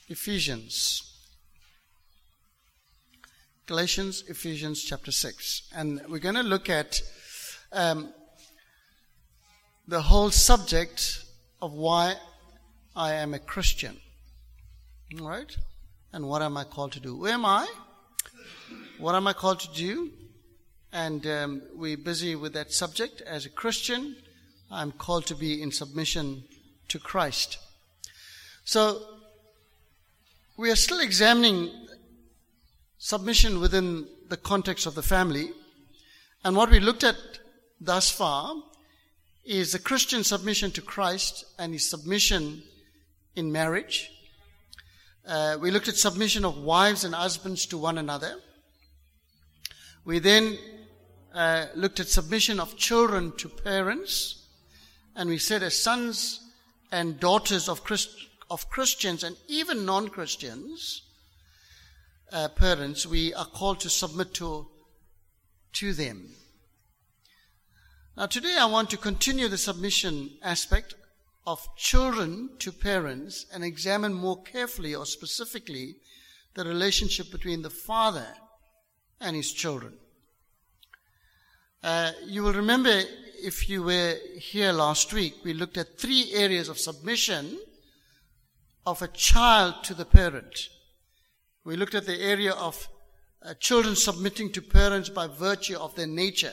Ephesians. Galatians, Ephesians chapter 6. And we're going to look at the whole subject of why I am a Christian. All right? And what am I called to do? Who am I? What am I called to do? And we're busy with that subject. As a Christian, I'm called to be in submission to Christ. So, we are still examining submission within the context of the family. And what we looked at thus far is the Christian submission to Christ and his submission in marriage. We looked at submission of wives and husbands to one another. We then looked at submission of children to parents. And we said as sons and daughters of Christians and even non-Christians, parents, we are called to submit to them. Now today I want to continue the submission aspect of children to parents and examine more carefully or specifically the relationship between the father and his children. You will remember, if you were here last week, we looked at 3 areas of submission of a child to the parent. We looked at the area of children submitting to parents by virtue of their nature.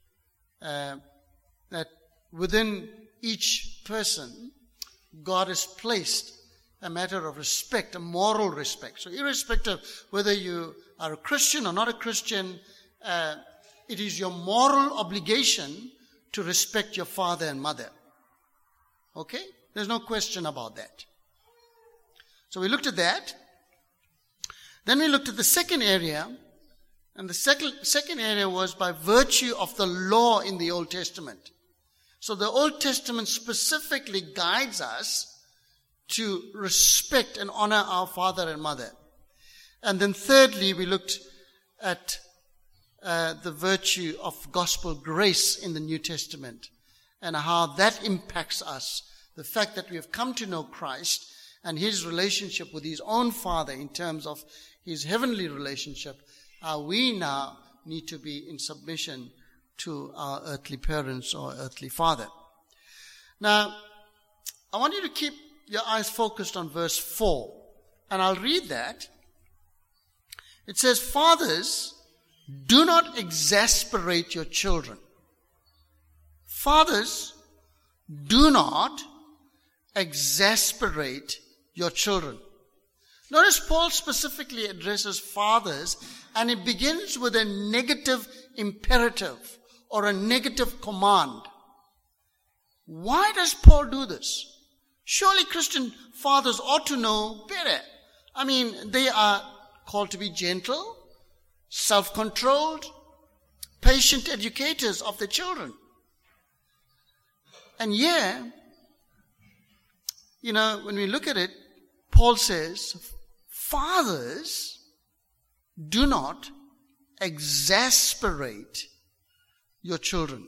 That within each person, God has placed a matter of respect, a moral respect. So irrespective whether you are a Christian or not a Christian, it is your moral obligation to respect your father and mother. Okay? There's no question about that. So we looked at that. Then we looked at the second area, and the second area was by virtue of the law in the Old Testament. So the Old Testament specifically guides us to respect and honor our father and mother. And then thirdly, we looked at the virtue of gospel grace in the New Testament and how that impacts us. The fact that we have come to know Christ and his relationship with his own Father in terms of his heavenly relationship, we now need to be in submission to our earthly parents or earthly father. Now, I want you to keep your eyes focused on verse 4, and I'll read that. It says, "Fathers, do not exasperate your children." Fathers, do not exasperate your children. Notice Paul specifically addresses fathers, and it begins with a negative imperative or a negative command. Why does Paul do this? Surely Christian fathers ought to know better. I mean, they are called to be gentle, self-controlled, patient educators of their children. And when we look at it, Paul says, fathers, do not exasperate your children.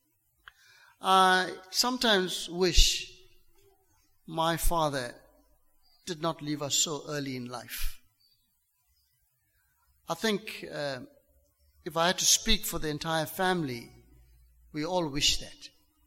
I sometimes wish my father did not leave us so early in life. I think if I had to speak for the entire family, we all wish that.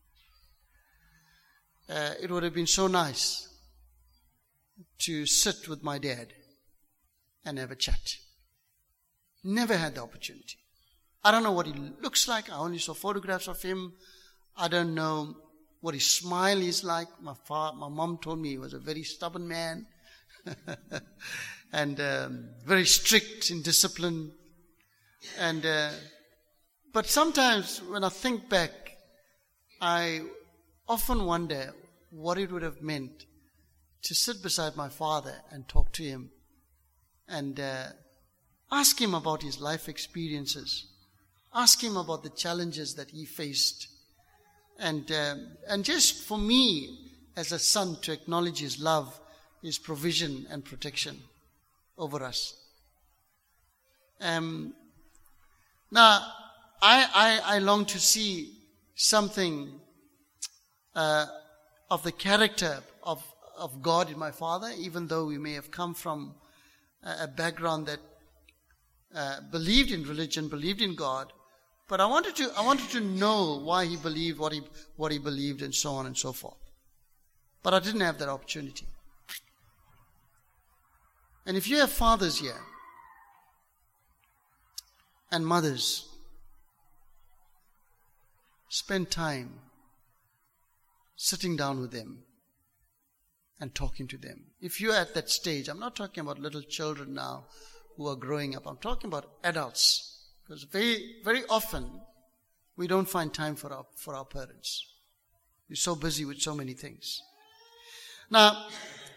It would have been so nice to sit with my dad and have a chat. Never had the opportunity. I don't know what he looks like. I only saw photographs of him. I don't know what his smile is like. My mom told me he was a very stubborn man and very strict in discipline. But sometimes when I think back, I often wonder what it would have meant to sit beside my father and talk to him and ask him about his life experiences, ask him about the challenges that he faced, and just for me as a son to acknowledge his love, his provision and protection over us. Now, I long to see something of the character of of God in my father, even though we may have come from a background that believed in religion, believed in God. But I wanted to know why he believed what he believed, and so on and so forth. But I didn't have that opportunity. And if you have fathers here and mothers, spend time sitting down with them and talking to them. If you're at that stage, I'm not talking about little children now who are growing up. I'm talking about adults. Because very, very often we don't find time for our parents. We're so busy with so many things. Now,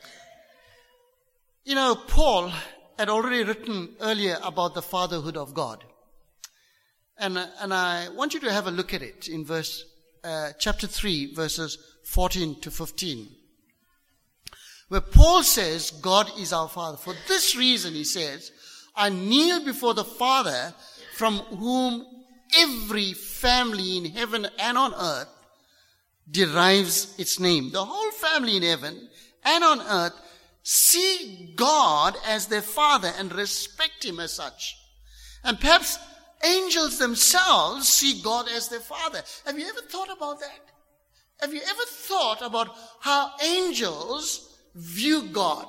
Paul had already written earlier about the fatherhood of God. And I want you to have a look at it in chapter 3, verses 14 to 15. Where Paul says, God is our Father. For this reason, he says, I kneel before the Father from whom every family in heaven and on earth derives its name. The whole family in heaven and on earth see God as their Father and respect Him as such. And perhaps angels themselves see God as their Father. Have you ever thought about that? Have you ever thought about how angels view God?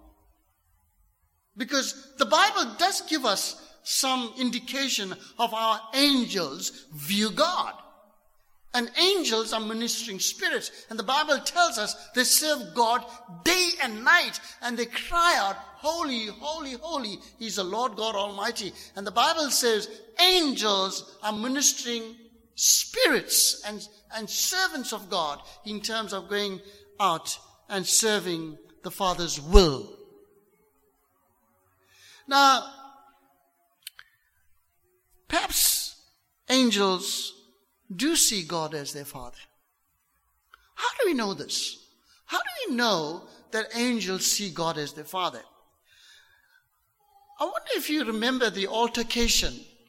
Because the Bible does give us some indication of how angels view God. And angels are ministering spirits. And the Bible tells us they serve God day and night. And they cry out, holy, holy, holy. He's the Lord God Almighty. And the Bible says angels are ministering spirits and servants of God in terms of going out and serving the Father's will. Now, perhaps angels do see God as their Father. How do we know this? How do we know that angels see God as their Father? I wonder if you remember the altercation,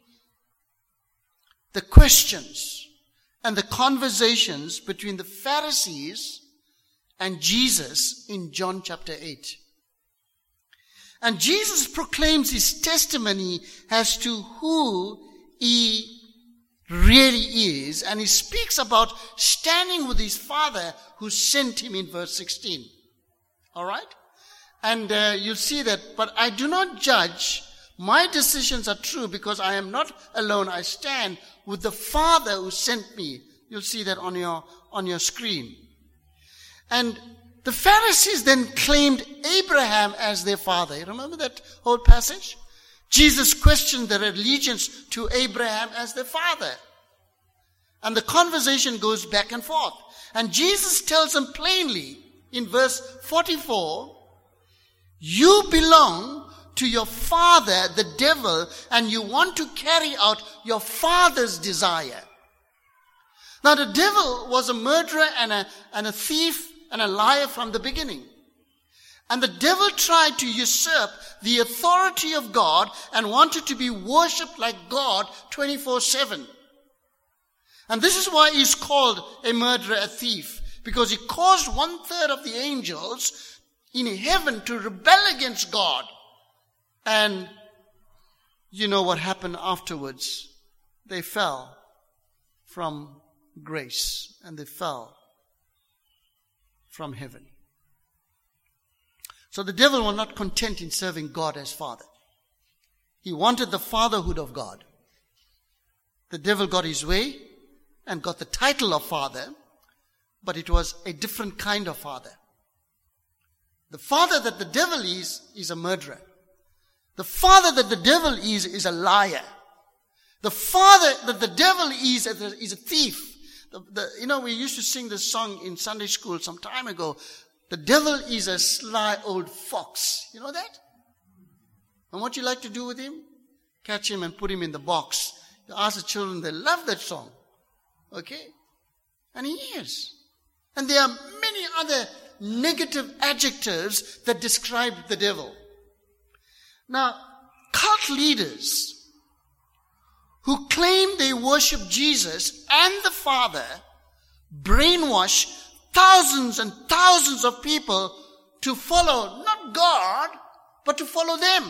the questions, and the conversations between the Pharisees and Jesus in John chapter 8. And Jesus proclaims his testimony as to who he really is. And he speaks about standing with his Father who sent him in verse 16. All right? And you'll see that, but I do not judge. My decisions are true because I am not alone. I stand with the Father who sent me. You'll see that on your screen. And the Pharisees then claimed Abraham as their father. You remember that whole passage? Jesus questioned their allegiance to Abraham as their father. And the conversation goes back and forth. And Jesus tells them plainly in verse 44, you belong to your father, the devil, and you want to carry out your father's desire. Now the devil was a murderer and a thief and a liar from the beginning. And the devil tried to usurp the authority of God and wanted to be worshipped like God 24/7. And this is why he's called a murderer, a thief, because he caused 1/3 of the angels in heaven to rebel against God. And you know what happened afterwards. They fell from grace and they fell from heaven. So the devil was not content in serving God as Father. He wanted the fatherhood of God. The devil got his way and got the title of Father, but it was a different kind of Father. The father that the devil is a murderer. The father that the devil is a liar. The father that the devil is a thief. We used to sing this song in Sunday school some time ago. The devil is a sly old fox. You know that? And what you like to do with him? Catch him and put him in the box. You ask the children, they love that song. Okay? And he is. And there are many other negative adjectives that describe the devil. Now, cult leaders who claim they worship Jesus and the Father brainwash thousands and thousands of people to follow not God, but to follow them.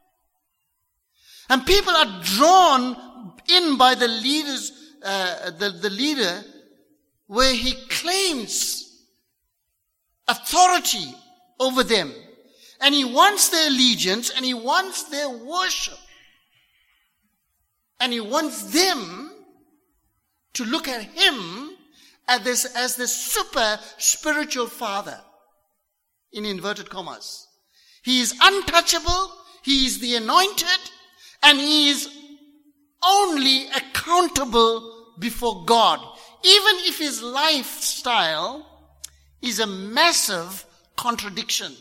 And people are drawn in by the leaders, the leader, where he claims authority over them. And he wants their allegiance, and he wants their worship. And he wants them to look at him as the super spiritual father, in inverted commas. He is untouchable, he is the anointed, and he is only accountable before God, even if his lifestyle is a massive contradiction.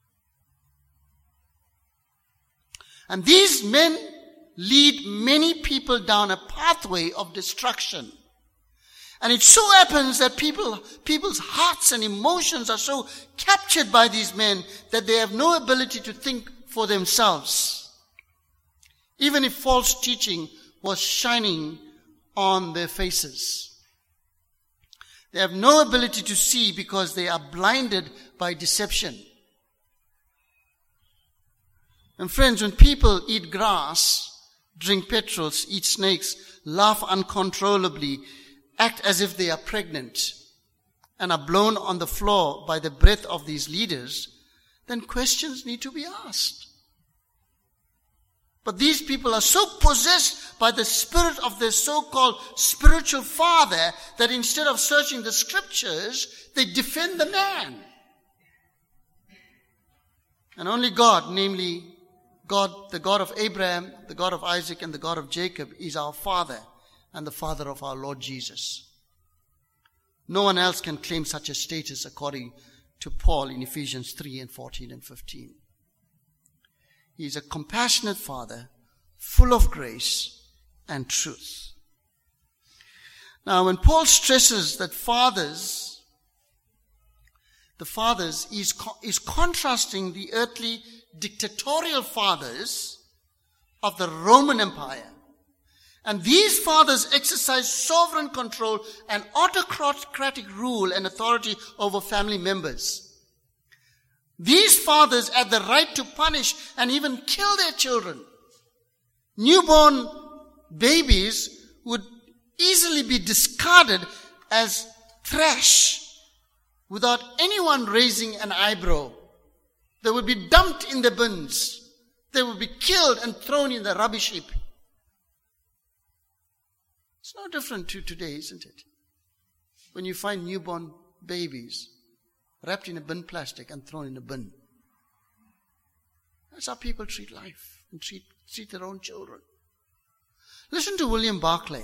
And these men lead many people down a pathway of destruction. And it so happens that people's hearts and emotions are so captured by these men that they have no ability to think for themselves. Even if false teaching was shining on their faces. They have no ability to see because they are blinded by deception. And friends, when people eat grass, drink petrols, eat snakes, laugh uncontrollably, act as if they are pregnant, and are blown on the floor by the breath of these leaders, then questions need to be asked. But these people are so possessed by the spirit of their so-called spiritual father that instead of searching the scriptures, they defend the man. And only God, namely God, the God of Abraham, the God of Isaac, and the God of Jacob, is our Father and the Father of our Lord Jesus. No one else can claim such a status according to Paul in Ephesians 3 and 14 and 15. He is a compassionate Father, full of grace and truth. Now, when Paul stresses that the fathers is contrasting the earthly dictatorial fathers of the Roman Empire. And these fathers exercise sovereign control and autocratic rule and authority over family members. These fathers had the right to punish and even kill their children. Newborn babies would easily be discarded as trash without anyone raising an eyebrow. They would be dumped in the bins. They would be killed and thrown in the rubbish heap. It's no different to today, isn't it? When you find newborn babies wrapped in a bin plastic and thrown in a bin. That's how people treat life and treat their own children. Listen to William Barclay,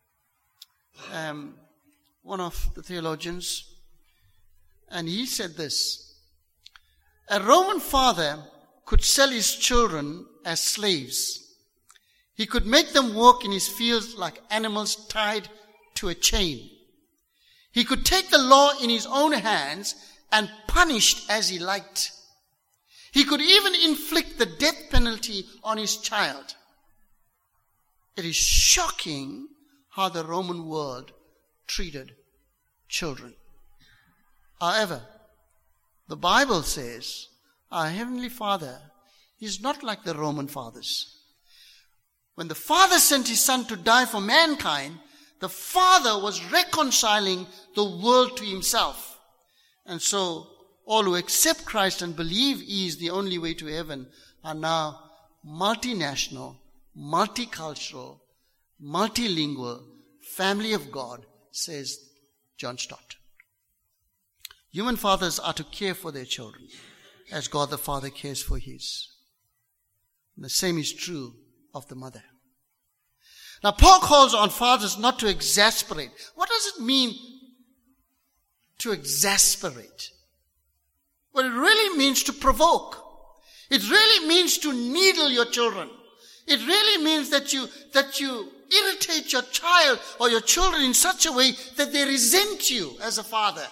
one of the theologians, and he said this: a Roman father could sell his children as slaves. He could make them work in his fields like animals tied to a chain. He could take the law in his own hands and punish as he liked. He could even inflict the death penalty on his child. It is shocking how the Roman world treated children. However, the Bible says our Heavenly Father is not like the Roman fathers. When the Father sent His Son to die for mankind, the Father was reconciling the world to Himself. And so, all who accept Christ and believe He is the only way to heaven are now multinational, multicultural, multilingual, family of God, says John Stott. Human fathers are to care for their children as God the Father cares for His. And the same is true of the mother. Now, Paul calls on fathers not to exasperate. What does it mean to exasperate? Well, it really means to provoke. It really means to needle your children. It really means that you irritate your child or your children in such a way that they resent you as a father.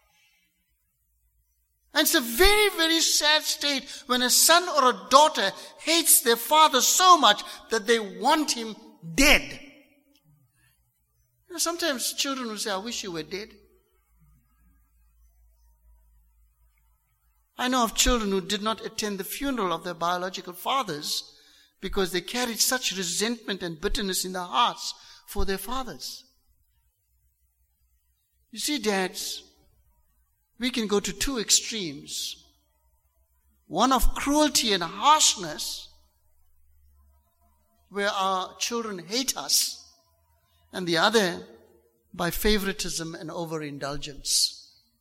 And it's a very, very sad state when a son or a daughter hates their father so much that they want him dead. You know, sometimes children will say, I wish you were dead. I know of children who did not attend the funeral of their biological fathers because they carried such resentment and bitterness in their hearts for their fathers. You see, dads, we can go to two extremes. One of cruelty and harshness, where our children hate us, and the other by favoritism and overindulgence.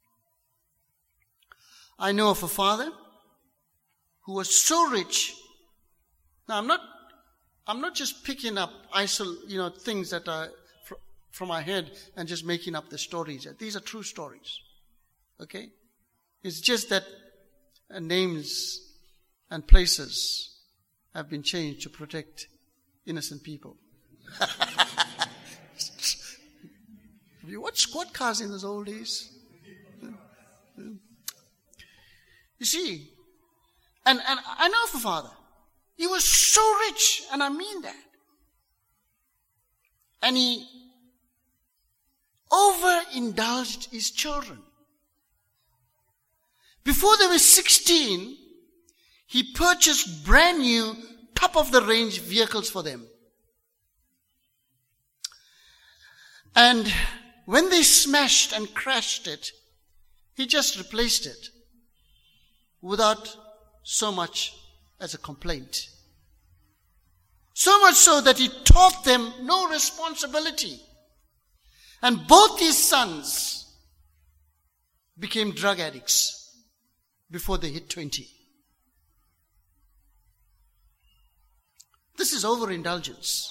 I know of a father who was so rich. Now, I'm not just picking up things that are from my head and just making up the stories. These are true stories. Okay? It's just that names and places have been changed to protect innocent people. You watch squad cars in those old days. You see, and I know of a father. He was so rich, and I mean that. And he overindulged his children. Before they were 16, he purchased brand new, top-of-the-range vehicles for them. And when they smashed and crashed it, he just replaced it without so much as a complaint. So much so that he taught them no responsibility. And both his sons became drug addicts before they hit 20. This is overindulgence.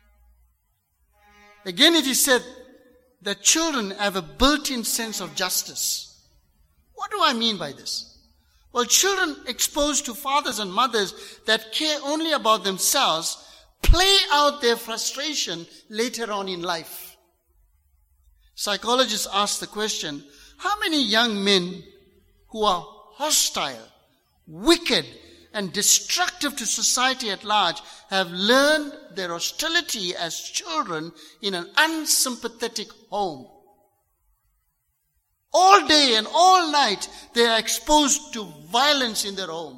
Again, it is said that children have a built-in sense of justice. What do I mean by this? Well, children exposed to fathers and mothers that care only about themselves play out their frustration later on in life. Psychologists ask the question, how many young men who are hostile, wicked, and destructive to society at large have learned their hostility as children in an unsympathetic home? All day and all night, they are exposed to violence in their home.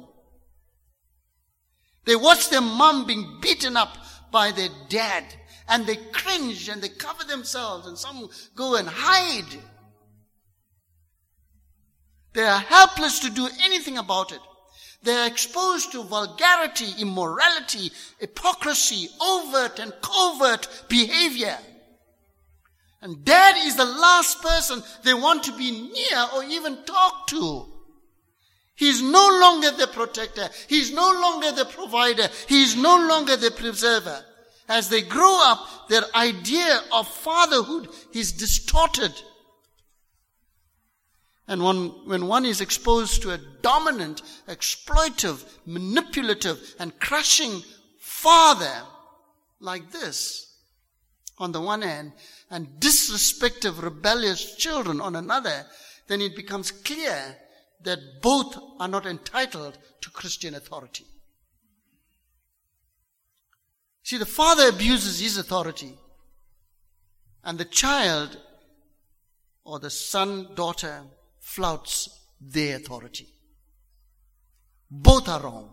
They watch their mom being beaten up by their dad, and they cringe and they cover themselves, and some go and hide. They are helpless to do anything about it. They are exposed to vulgarity, immorality, hypocrisy, overt and covert behavior. And dad is the last person they want to be near or even talk to. He is no longer the protector. He is no longer the provider. He is no longer the preserver. As they grow up, their idea of fatherhood is distorted. And when one is exposed to a dominant, exploitive, manipulative, and crushing father like this, on the one hand, and disrespectful, rebellious children on another, then it becomes clear that both are not entitled to Christian authority. See, the father abuses his authority, and the child or the son, daughter, flouts their authority. Both are wrong.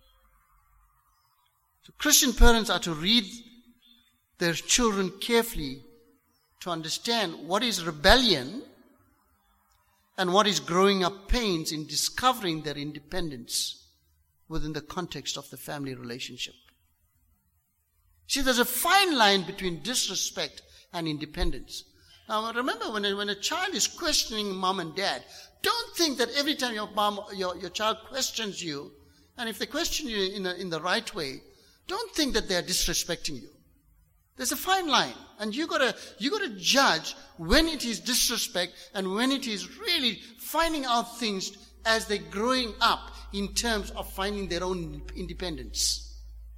So Christian parents are to read their children carefully to understand what is rebellion and what is growing up pains in discovering their independence within the context of the family relationship. See, there's a fine line between disrespect and independence. Now, remember, when a child is questioning mom and dad, don't think that every time your child questions you, and if they question you in the right way, don't think that they are disrespecting you. There's a fine line, and you gotta judge when it is disrespect and when it is really finding out things as they're growing up in terms of finding their own independence.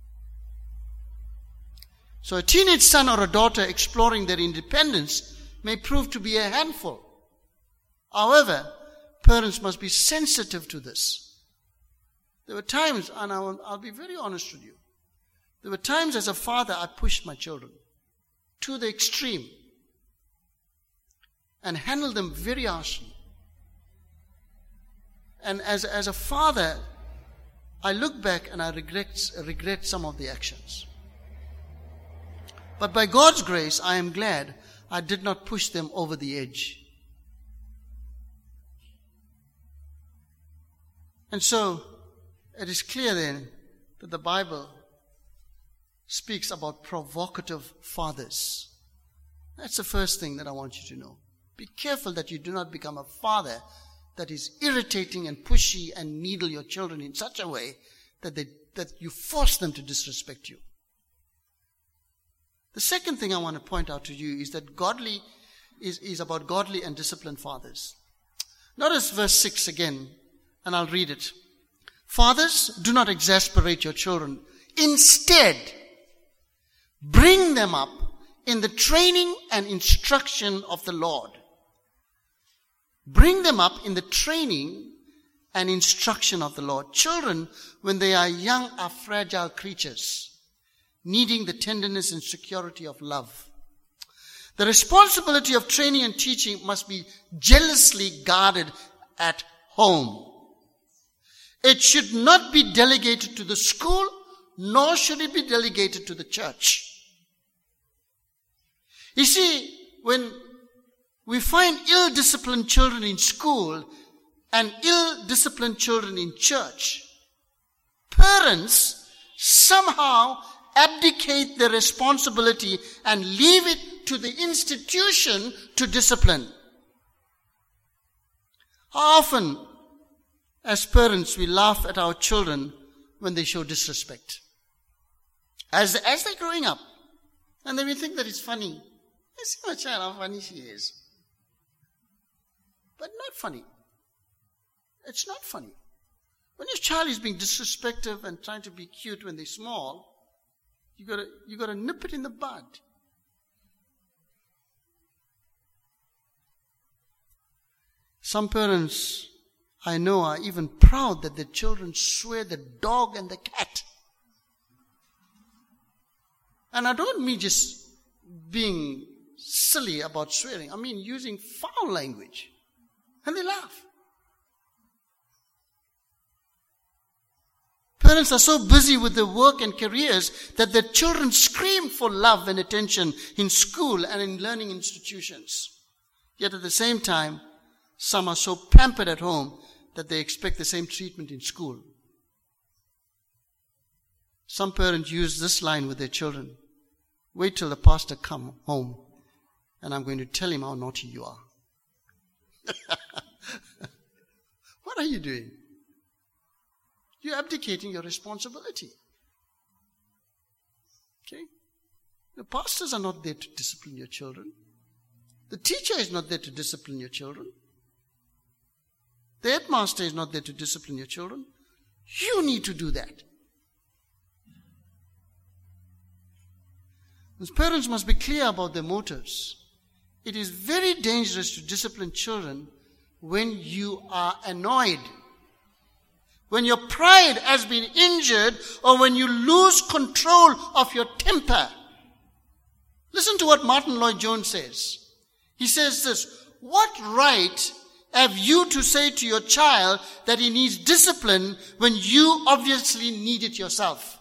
So a teenage son or a daughter exploring their independence may prove to be a handful. However, parents must be sensitive to this. There were times, and I'll be very honest with you, there were times as a father I pushed my children to the extreme and handled them very harshly. And as a father, I look back and I regret some of the actions. But by God's grace, I am glad I did not push them over the edge. And so, it is clear then that the Bible speaks about provocative fathers. That's the first thing that I want you to know. Be careful that you do not become a father that is irritating and pushy and needle your children in such a way that you force them to disrespect you. The second thing I want to point out to you is that is about godly and disciplined fathers. Notice verse 6 again, and I'll read it. Fathers, do not exasperate your children. Instead, bring them up in the training and instruction of the Lord. Bring them up in the training and instruction of the Lord. Children, when they are young, are fragile creatures, needing the tenderness and security of love. The responsibility of training and teaching must be jealously guarded at home. It should not be delegated to the school, nor should it be delegated to the church. You see, when we find ill-disciplined children in school and ill-disciplined children in church, parents somehow abdicate their responsibility and leave it to the institution to discipline. How often, as parents, we laugh at our children when they show disrespect. As they're growing up, and then we think that it's funny. I see my child, how funny she is. But not funny. It's not funny. When your child is being disrespectful and trying to be cute when they're small, you gotta nip it in the bud. Some parents I know are even proud that their children swear the dog and the cat. And I don't mean just being silly about swearing. I mean using foul language. And they laugh. Parents are so busy with their work and careers that their children scream for love and attention in school and in learning institutions. Yet at the same time, some are so pampered at home that they expect the same treatment in school. Some parents use this line with their children. Wait till the pastor come home and I'm going to tell him how naughty you are. What are you doing? You're abdicating your responsibility. Okay? The pastors are not there to discipline your children. The teacher is not there to discipline your children. The headmaster is not there to discipline your children. You need to do that. As parents must be clear about their motives. It is very dangerous to discipline children when you are annoyed, when your pride has been injured, or when you lose control of your temper. Listen to what Martin Lloyd-Jones says. He says this, what right have you to say to your child that he needs discipline when you obviously need it yourself?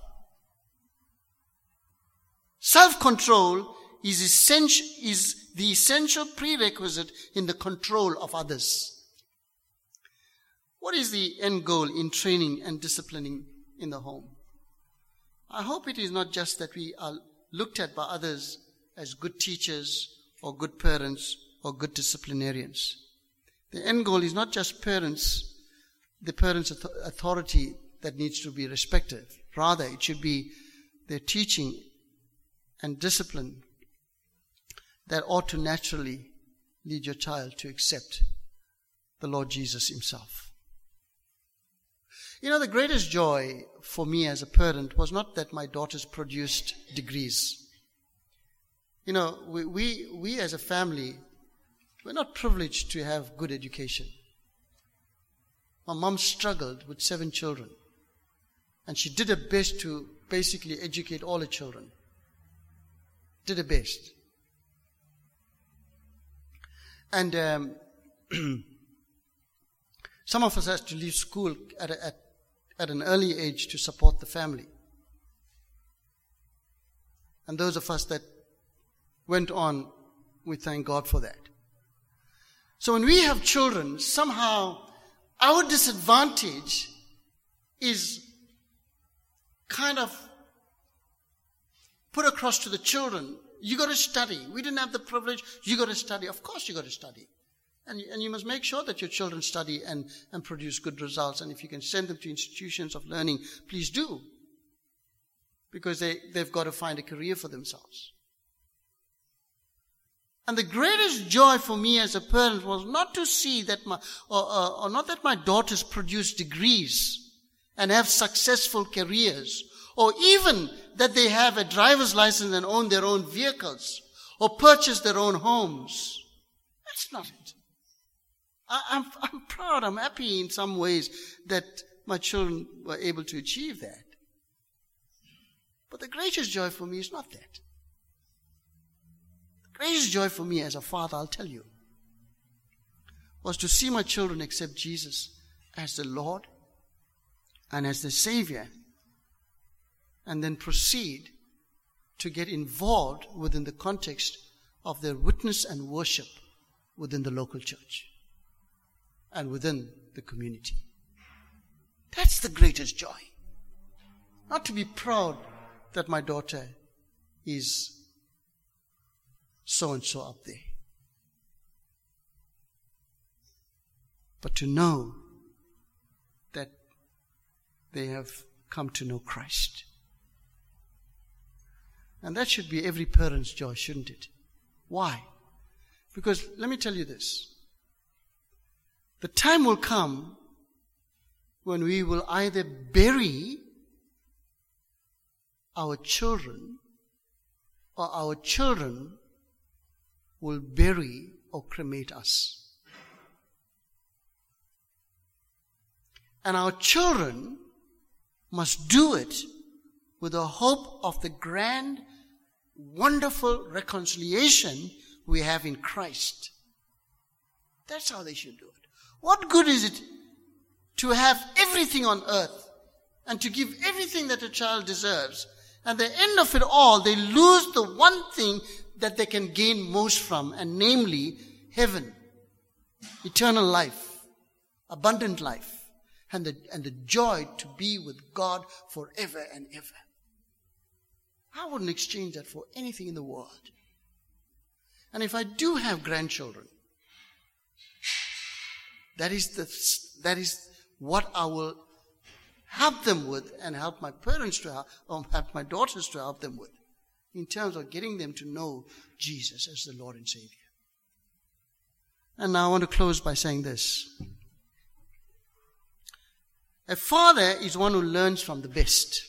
Self-control is the essential prerequisite in the control of others. What is the end goal in training and disciplining in the home? I hope it is not just that we are looked at by others as good teachers or good parents or good disciplinarians. The end goal is not just the parents' authority that needs to be respected. Rather, it should be their teaching and discipline that ought to naturally lead your child to accept the Lord Jesus himself. You know, the greatest joy for me as a parent was not that my daughters produced degrees. You know, we as a family, we're not privileged to have good education. My mom struggled with 7 children. And she did her best to basically educate all her children. Did her best. And Some of us had to leave school at an early age to support the family. And those of us that went on, we thank God for that. So when we have children, somehow our disadvantage is kind of put across to the children. You got to study. We didn't have the privilege. You got to study. Of course you got to study. And you must make sure that your children study and produce good results. And if you can send them to institutions of learning, please do. Because they've got to find a career for themselves. And the greatest joy for me as a parent was not to see that not that my daughters produce degrees and have successful careers, or even that they have a driver's license and own their own vehicles, or purchase their own homes. That's not it. I'm proud, I'm happy in some ways that my children were able to achieve that. But the greatest joy for me is not that. The greatest joy for me as a father, I'll tell you, was to see my children accept Jesus as the Lord and as the Savior, and then proceed to get involved within the context of their witness and worship within the local church and within the community. That's the greatest joy. Not to be proud that my daughter is so-and-so up there, but to know that they have come to know Christ. And that should be every parent's joy, shouldn't it? Why? Because let me tell you this. The time will come when we will either bury our children or our children will bury or cremate us. And our children must do it with the hope of the grand, wonderful reconciliation we have in Christ. That's how they should do it. What good is it to have everything on earth and to give everything that a child deserves, and at the end of it all, they lose the one thing that they can gain most from, and namely, heaven, eternal life, abundant life, and the joy to be with God forever and ever. I wouldn't exchange that for anything in the world. And if I do have grandchildren, that is what I will help them with, and help my parents to help, or help my daughters to help them with, in terms of getting them to know Jesus as the Lord and Savior. And now I want to close by saying this. A father is one who learns from the best.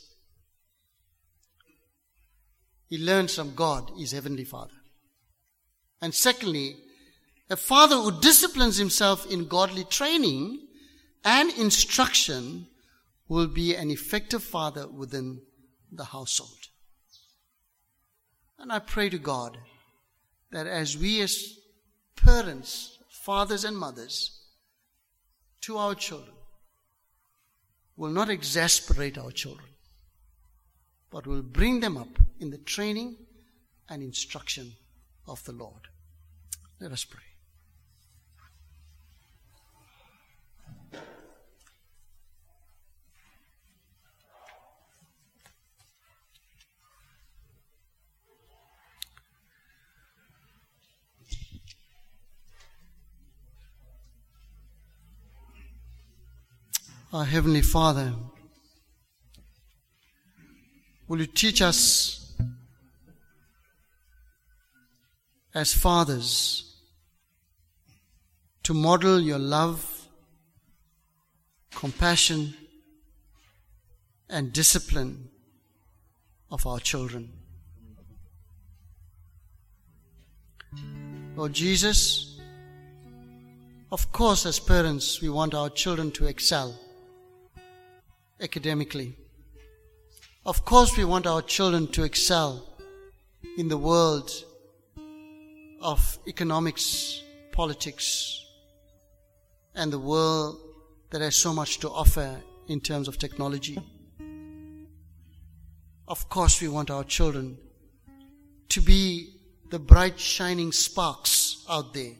He learns from God, his heavenly Father. And secondly, a father who disciplines himself in godly training and instruction will be an effective father within the household. And I pray to God that as we as parents, fathers and mothers, to our children, will not exasperate our children, but will bring them up in the training and instruction of the Lord. Let us pray. Our Heavenly Father, will you teach us as fathers to model your love, compassion, and discipline of our children. Lord Jesus, of course as parents we want our children to excel academically. Of course we want our children to excel in the world of economics, politics, and the world that has so much to offer in terms of technology. Of course, we want our children to be the bright shining sparks out there.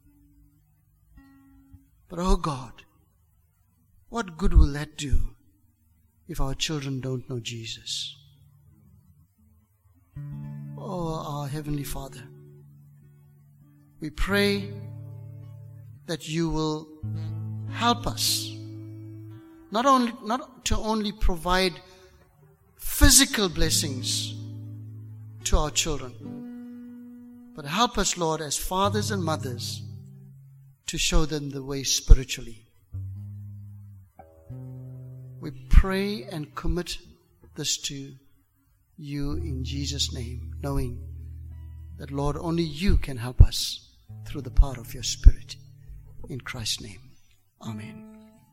But oh God, what good will that do if our children don't know Jesus? Oh, our Heavenly Father, we pray that you will help us not to only provide physical blessings to our children, but help us, Lord, as fathers and mothers, to show them the way spiritually. We pray and commit this to you in Jesus' name, knowing that, Lord, only you can help us through the power of your Spirit. In Christ's name, amen.